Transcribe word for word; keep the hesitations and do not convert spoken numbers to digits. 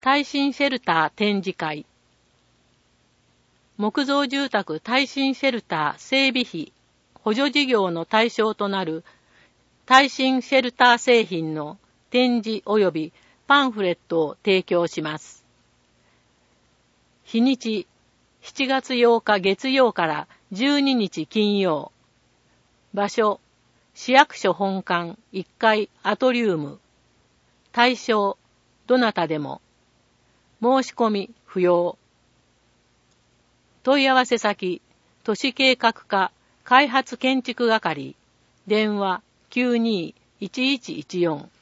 耐震シェルター展示会。木造住宅耐震シェルター整備費補助事業の対象となる耐震シェルター製品の展示及びパンフレットを提供します。日にちしちがつようか月曜からじゅうににち金曜。場所市役所本館いっかいアトリウム。対象どなたでも。申し込み不要。問い合わせ先都市計画課開発建築係電話 きゅうにーいちいちいちよん